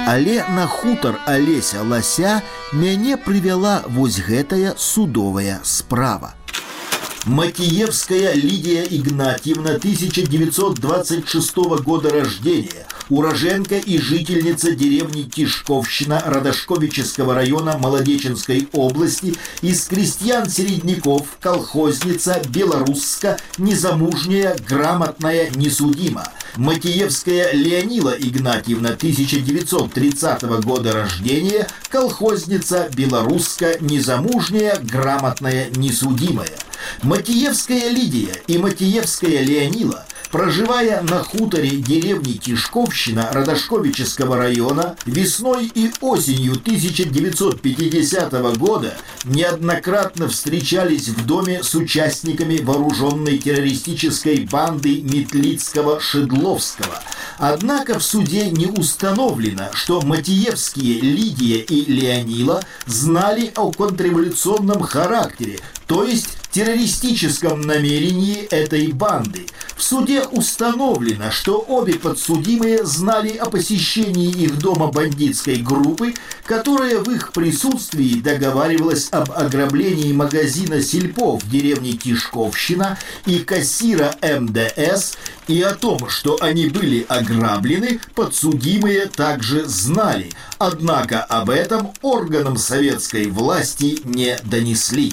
Але на хутар Алеся Лася мяне прывяла вось гэтая судовая справа. Макиевская Лидия Игнатьевна, тысяча девятьсот двадцать шестого года рождения, уроженка и жительница деревни Тишковщина Радошковического района Молодеченской области, из крестьян-середняков, колхозница, белорусска, незамужняя, грамотная, несудима. Макиевская Леонила Игнатьевна, тысяча девятьсот тридцатого года рождения, колхозница, белорусска, незамужняя, грамотная, несудимая. Макиевская Лидия и Макиевская Леонила, проживая на хуторе деревни Тишковщина Радошковического района, весной и осенью тысяча девятьсот пятидесятого года неоднократно встречались в доме с участниками вооруженной террористической банды Метлицкого-Шедловского. Однако в суде не установлено, что Макиевские Лидия и Леонила знали о контрреволюционном характере, то есть террористическом намерении этой банды. В суде установлено, что обе подсудимые знали о посещении их дома бандитской группы, которая в их присутствии договаривалась об ограблении магазина «Сельпо» в деревне Тишковщина и кассира эм дэ эс, и о том, что они были ограблены, подсудимые также знали, однако об этом органам советской власти не донесли.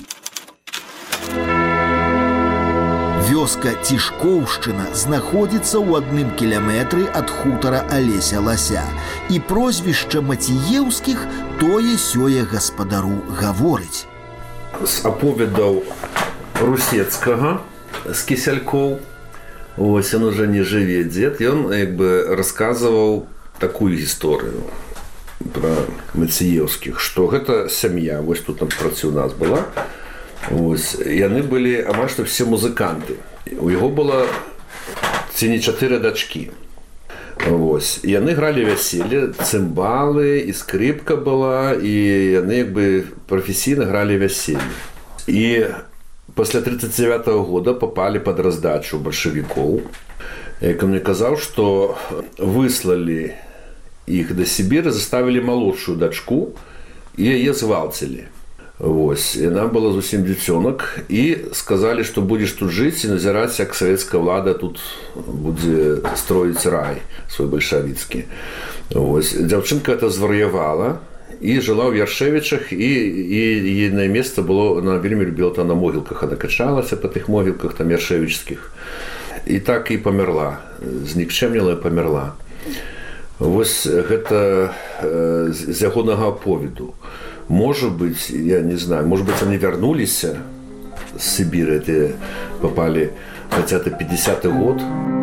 Вёска Тишкоўшчына знаходзіцца ў адным кіляметры ад хутара Алеся Лася, і прозвішча Мацееўскіх тое-сёе гаспадару гаворыць. З аповедаў Русецкага з Кісялькоў, ось он уже не жыве дзед, ён як бы расказваў такую гісторыю пра Мацееўскіх, што гэта сям'я, вось тут напроці у нас была. Ось, яны былі амаль што все музыканты. У яго было ці не чатыры дачкі. Ось, яны гралі вяселле, цымбалы, і скрипка была, і яны як бы прафесійна гралі вяселле. І пасля тридцать девятого года попалі пад раздачу бальшавікоў. Як мне казаў, што выслалі іх да Сібіры, заставілі малодшую дачку і яе згвалцілі. Вось, яна была зусім дзіцёнак, і сказалі, што будзеш тут жыць і назіраць, як савецкая ўлада тут будзе строіць рай свой бальшавіцкі. Вось, дзяўчынка это звар'явала і жыла ў Яршевічах, і, і ейнае месца было, она вельмі любіла там на могілках, она качалася па тых могілках там яршевічскіх, і так і памерла, знікчэмніла і памерла. Вось гэта э, з ягонага аповеду. Может быть, я не знаю, может быть, они вернулись с Сибири, это попали хотя это пятидесятый год.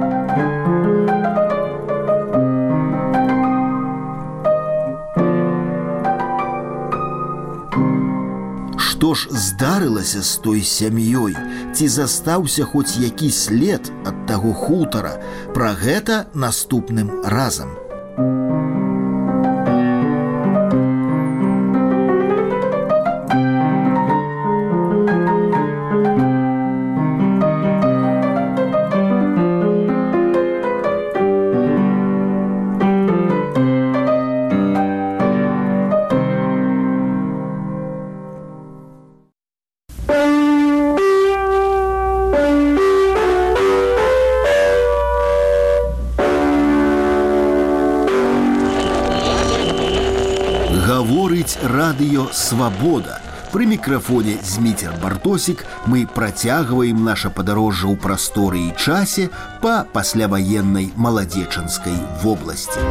Што ж здарылася з той сям'ёй? Ці застаўся хоць які след ад таго хутара? Пра гэта наступным разам. Гаворыць радыё «Свабода». Пры мікрафоне Зміцер Бартосік мы працягваем наша падарожжа ў прасторы і часе па пасляваеннай Маладзечанскай вобласці.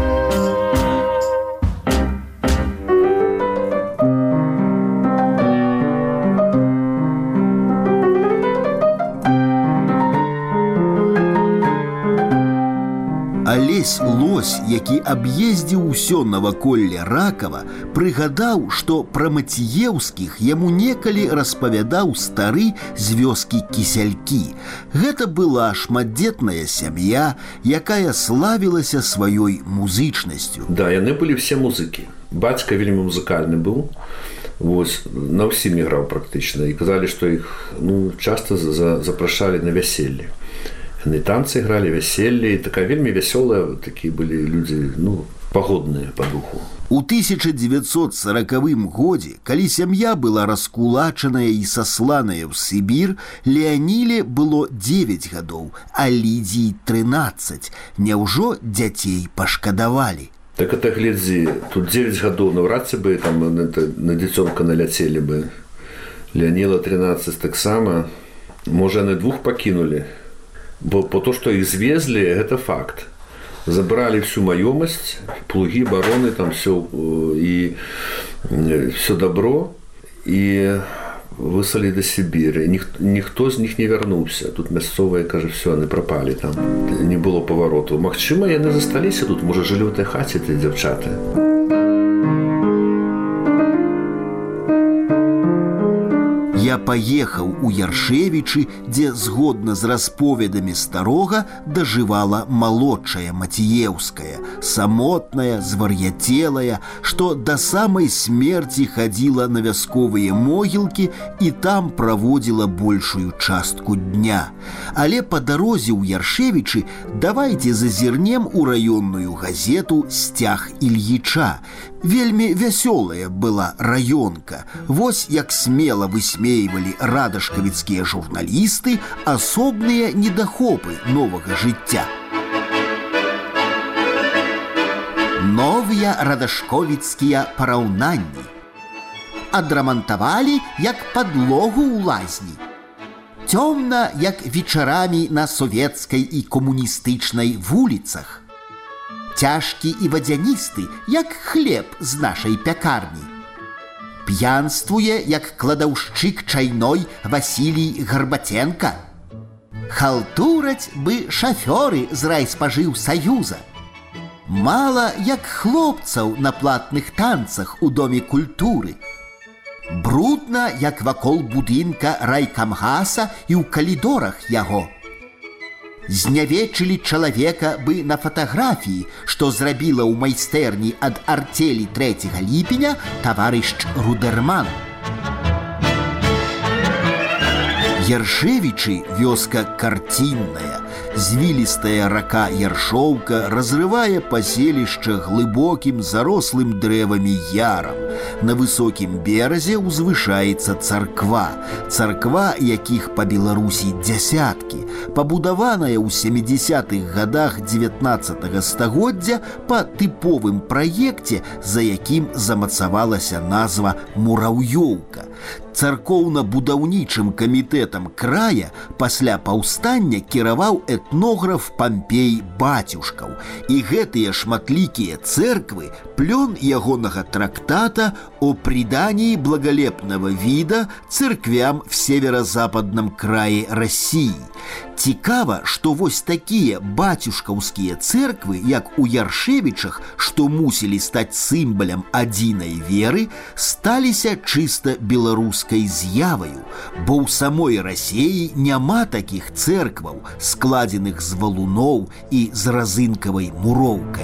Алесь Лось, які аб'ездзіў усё наваколле Ракава, прыгадаў, што пра Мацееўскіх яму некалі распавядаў стары з вёскі Кісялькі. Гэта была шматдзетная сям'я, якая славілася сваёй музычнасцю. Да, яны былі все музыкі. Бацька вельмі музыкальны быў. Вось, на ўсім іграў практычна. І казалі, што іх ну, часта за, запрашалі на вяселле. Яны танцы гралі, вяселлі, такая вельмі вясёлая, такія былі людзі, ну, пагодныя па духу. У тысяча дзевяцьсот сорокавым годзе, калі сям'я была раскулачаная і сасланая ў Сібір, Леаніле было дзевяць гадоў, а Лідзіі трынаццаць. Няўжо дзяцей пашкадавалі? Так это глядзі, тут дзевяць гадоў, наўрад ці бы там на дзіцёнка наляцелі бы. Леаніла трынаццаць таксама. Можа, яны двух пакінулі. Бо по то, што іх звезлі, гэта факт. Забрали всю маёмасць, плугі, бароны, там все, і все добро, і выслалі да Сібіры. Ніх, ніхто з них не вярнуўся. Тут мясцовыя, кажа, все, яны прапалі там. Не было павароту. Магчыма, яны засталіся тут, можа, жылі ў той хаце ті дзяўчаты. Я паехаў у Яршевічы, дзе, згодна з расповедамі старога, дажывала малодшая Мацееўская, самотная, звар'яцелая, што да самай смерці хадзіла на вясковыя могілкі і там праводзіла большую частку дня. Але па дарозе ў Яршевічы давайце зазірнем у раённую газету «Сцяг Ільіча». Вельмі вясёлая была раёнка. Вось як смела высмейвалі радашкавіцкія журналісты асобныя недахопы новага жыцця. Новыя радашковіцкія параўнанні. Адрамантавалі, як падлогу ў лазні. Цёмна, як вечарамі на савецкай і камуністычнай вуліцах. Цяжкі і вадзяністы, як хлеб з нашай пякарні. П'янствуе, як кладаўшчык чайной Васілій Гарбаценка. Халтураць бы шафёры з райспажыўсаюза. Мала, як хлопцаў на платных танцах у Доме культуры. Брудна, як вакол будынка райкамгаса і ў калідорах яго. Знявечылі чалавека бы на фатаграфіі, што зрабіла ў майстэрні ад артелі трэцяга ліпеня таварыш Рудерман. Яршевічы – вёска карцінная. Звілістая рака Яршоўка разрывае паселішча глыбокім зарослым дрэвамі ярам. На высокім беразе ўзвышаецца царква. Царква, якіх па Беларусі дзясяткі, пабудаваная ў сямідзесятых гадах дзевятнаццатага стагоддзя па тыповым праекце, за якім замацавалася назва «Мураўёўка». Царкоўна-будаўнічым камітэтам края пасля паўстання кіраваў этнограф Пампей Бацюшкаў. І гэтыя шматлікія цэрквы – плён ягонага трактата о придании благолепного вида церквям в северо-западном крае России. Цікава, што вось такія бацюшкаўскія церквы, як у Яршевічах, што мусілі стаць сімбалем адзінай веры, сталіся чыста беларускай з'яваю, бо ў самой Расіі няма такіх церкваў, складзеных з валуноў і з разынкавай муроўкай.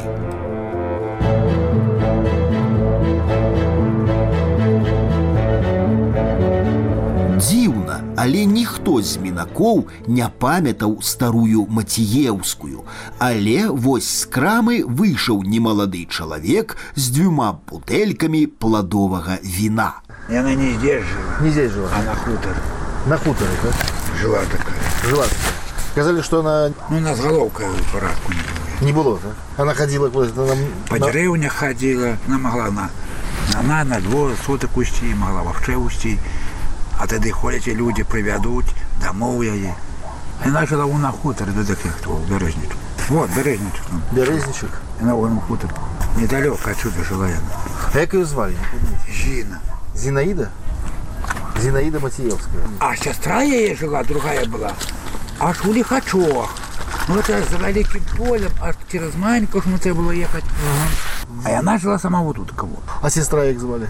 Дзіўна, але ніхто з мінакоў не памятаў старую Мацееўскую. Але вось з крамы выйшаў немалады чалавек з дзвюма бутэлькамі пладовага віна. Яна не здесь жила. Не здесь жила? А на хутор. На хуторе, да? Жила такая. Жила такая. Сказали, что она... Ну, у нас головка в порядку не было. Не было, да? Она ходила куда-то... На... По на... деревнях ходила. Она могла на... Она на двор суток усти, могла вовче усти. А тоді ходять люди, приведуть, домов її. Вона жила на хуторі до таких, хто Березничок. Вот, Березничок. Березничок? На вон хутор. Недалеко отсюда жила я. А як її звали? Зина. Зинаида? Зинаида Мацеевская. А сестра її жила, другая була, аж у Лихачах. Ну, это за великим полем, аж через Маньку ж треба було їхати. Ага. А вона жила сама вот тут кого. А сестра як звали?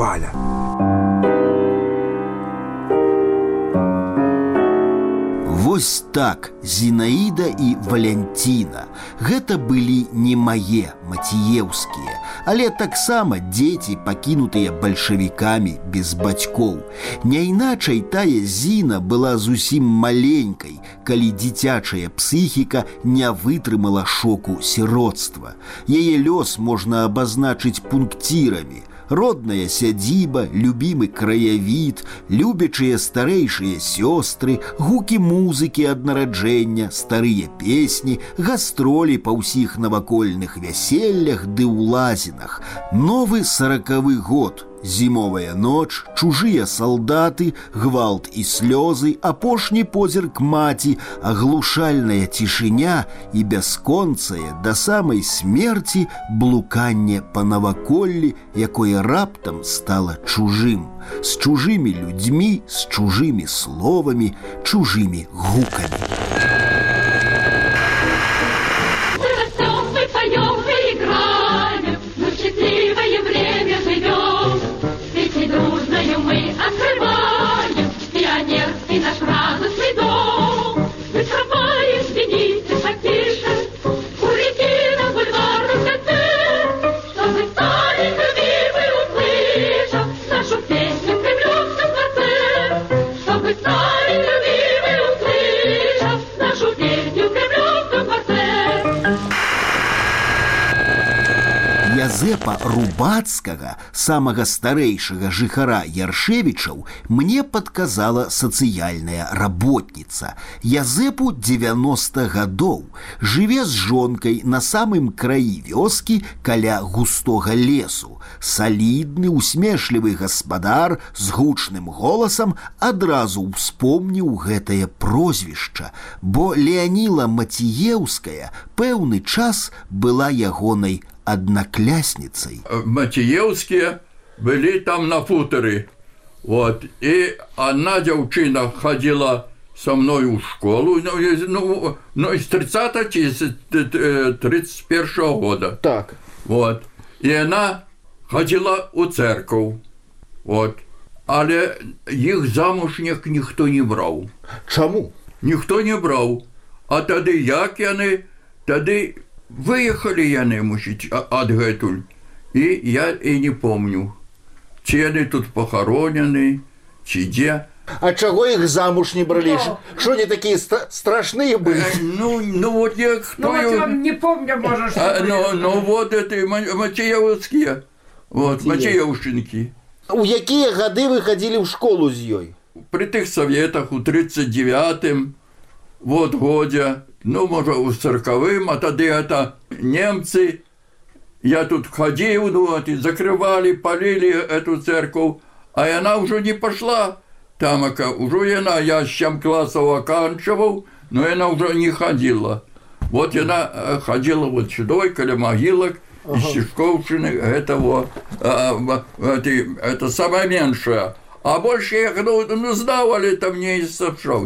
Валя. Вось так, Зінаіда і Валянціна. Гэта былі не мае мацееўскія, але таксама дзеці, пакінутыя бальшавікамі без бацькоў. Няйначай тая Зіна была зусім маленькай, калі дзіцячая псіхіка не вытрымала шоку сіроцтва. Яе лёс можна абазначыць пункцірамі. Родная сядзіба, любімы краявід, любячыя старэйшыя сёстры, гукі музыкі ад нараджэння, старыя песні, гастролі па ўсіх навакольных вяселлях ды ў лазінах. Новы саракавы год. Зімовая ноч, чужыя салдаты, гвалт і слёзы, апошні позірк маці, аглушальная цішыня і бясконцае да самай смерці блуканне па наваколлі, якое раптам стала чужым, з чужымі людзьмі, з чужымі словамі, чужымі гукамі. Язэпа Рубацкага, самага старэйшага жыхара Яршевічаў, мне падказала сацыяльная работніца. Язэпу дзевяноста гадоў, жыве з жонкай на самым краі вёскі каля густога лесу. Салідны, усмешлівы гаспадар з гучным голасам адразу ўспомніў гэтае прозвішча, бо Леаніла Мацееўская пэўны час была ягонай одноклясницей. Мацееўские были там на футоре. Вот. И одна девчина ходила со мной в школу, ну, ну из тридцатого тридцать первого года. Так. Вот. И она ходила у церковь. Вот. Але их замуж никто не брал. Чему? Никто не брал. А тогда як яны, тогда выехали яны, мусить, адгэтуль. И я и не помню, чи они тут похоронены, чи где. А чего их замуж не брали? Что они такие ст- страшные были? Э, ну, ну вот я кто... Ну вот я не помню, может, что а, ну, ну вот это Мацееўские. Вот, Мацееўшчынки. У якія гады вы ходили в школу з ёй? При тых советах у тридцать девятым вот годзе, ну, может, у сороковым, а тогда это немцы. Я тут ходил, ну, вот, и закрывали, полили эту церковь, а она уже не пошла. Там, уже она, я с семь классов оканчивал, но она уже не ходила. Вот она ходила вот сюда, коля могилок, ага. Из Чешковщины, это вот, а, это, это самое меньшее. А больше я ну, ну, сдавали там не из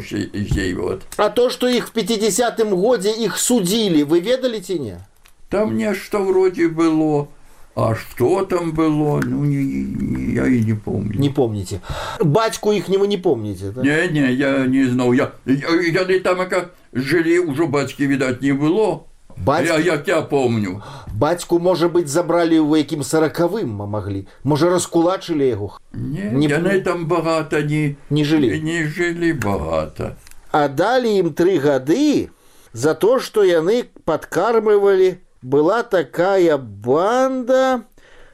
ей вот. А то, что их в пятидесятом годе их судили, вы ведали ці не? Там нечто вроде было. А что там было, ну, не, не, я и не помню. Не помните. Батьку ихнего не помните, да? Не, не, я не знал. Я, я, я, я там, как жили, уже батьки, видать, не было. Батьки... Я, я тебя помню. Батьку, может быть, забрали в яким сороковым могли? Может, раскулачили его? Не, не яны там богато не... Не жили? Не жили богато. А дали им три годы за то, что яны подкармливали. Была такая банда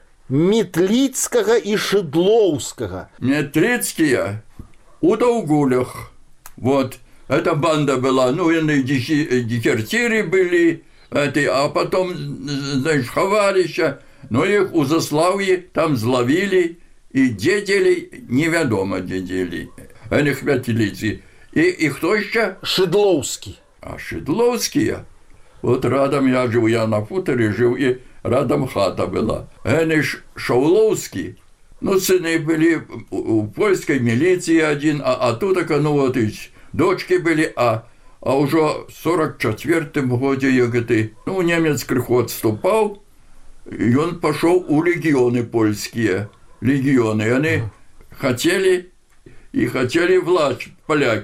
Метлицкого и Шедлоўского. Метлицкие у Даугулях. Вот. Эта банда была. Ну, они дезертиры были. Эти, а потом, знаешь, ховалища. Но их у Заславья там зловили. И дедели, неведомо дедели. Они Метлицы. И, и кто еще? Шедлоўский. А Шедлоўские? Вот рядом я жил, я на футоре жил, и рядом хата была. Они Шауловские, ну, сыны были у польской милиции один, а, а тут, ну, вот, и дочки были, а, а уже в сорок четвертом годе, я говорю, ну, немец крыху отступал, и он пошел у легионы польские, легионы, и они хотели, и хотели власть, поляки.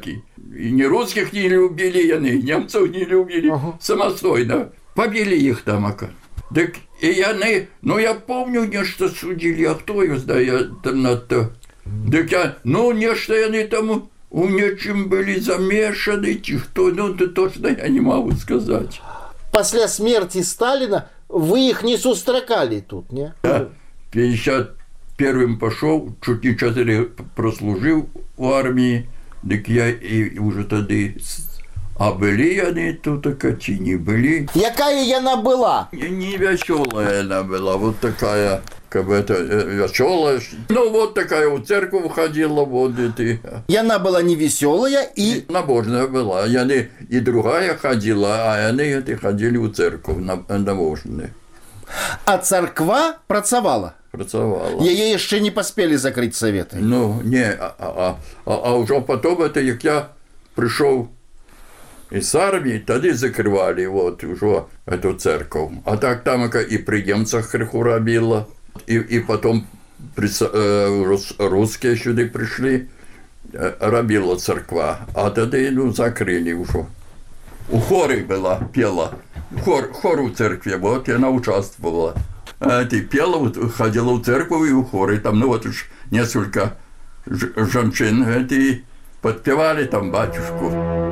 і ні русских не любили, яны, і немцаў не любили, ага. самастойна. Побили іх там, ака. Дык і яны, ну я помню, нешта судзілі, а хто іх знае там надто. Дык я, ну нешта яны там у нечым былі замешаны, ці хто, ну то точно я не могу сказаць. Пасля смерти Сталина вы их не сустракали тут, не? Я пятьдесят первым пошел, чуть не четыре прослужил в армии, так я и уже тогда... А были они тут, так и не были. Якая яна была? Не, не веселая она была, вот такая, как бы это, веселая. Ну, вот такая в церковь ходила, вот и... Яна была не веселая и... Набожная была. Яны и другая ходила, а они это ходили в церковь, набожные. А церква працавала? Працавала. Яе яшчэ не паспелі закрыць советы? Ну, не, а, а, а, а уже потом это, як я пришел из армии, тогда закрывали вот уже эту церковь. А так там и при немцах криху робило, и, и потом при, э, русские сюда пришли, э, робила церква. А тогда ну, закрыли уже. У хоры была, пела. Хор, хор у церкви, вот она участвовала. А ты пела, ходила в церковь и у хоры. Там, ну вот уж несколько женщин эти подпевали там батюшку.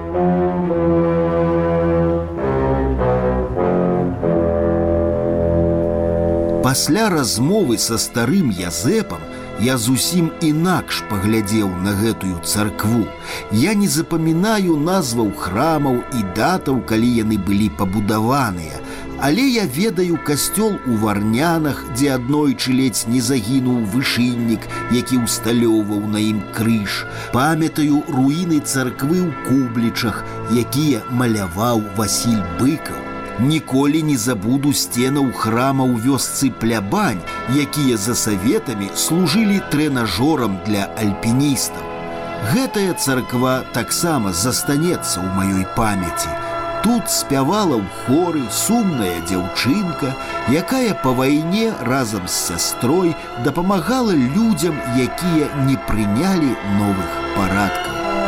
Пасля размовы са старым Язэпам я зусім інакш паглядзеў на гэтую царкву. Я не запамінаю назваў храмаў і датаў, калі яны былі пабудаваныя. Але я ведаю касцёл у Варнянах, дзе аднойчы ледзь не загінуў вышыннік, які ўсталёўваў на ім крыж. Памятаю руіны царквы ў Кублічах, якія маляваў Васіль Быкаў. Ніколі не забуду сценаў храма ў вёсцы Плябань, якія за саветамі служылі трэнажорам для альпіністаў. Гэтая царква таксама застанецца ў маёй памяці. Тут спявала ў хоры сумная дзяўчынка, якая па вайне разам з сястрой дапамагала людзям, якія не прынялі новых парадкаў.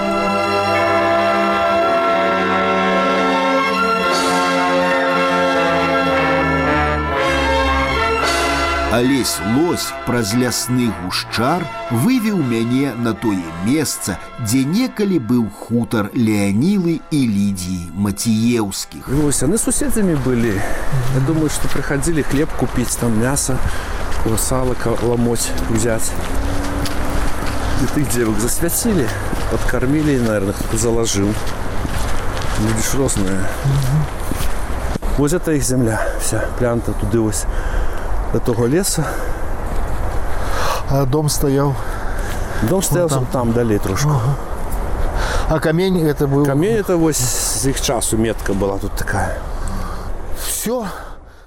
Алесь Лось праз лясны гушчар вывеў мяне на тое месца, дзе некалі быў хутар Леонилы и Лидии Матиевских. Лось, они соседями были. Я думаю, что приходили хлеб купить, там мясо, сало ломоть взять. И их девок засвятили, подкормили, наверное, кто-то заложил. Люди ж розные. Вот это их земля вся, прям-то туды ось. До того леса. А дом стоял? Дом стоял там, там дали трошку. Ага. А камень это был? Камень это вот с их часу метка была тут такая. Все.